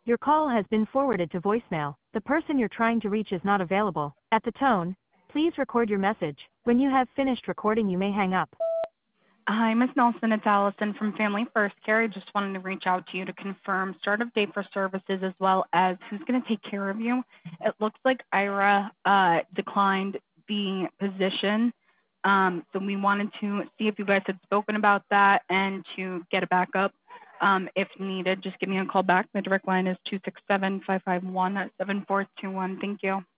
Your call has been forwarded to voicemail. The person you're trying to reach is not available. At the tone, please record your message. When you have finished recording, you may hang up. Hi, Ms. Nelson. It's Allison from Family First Care. I just wanted to reach out to you to confirm start of date for services as well as who's going to take care of you. It looks like Ira declined the position. So we wanted to see if you guys had spoken about that and to get a backup. If needed, just give me a call back. My direct line is 267-551-7421. Thank you.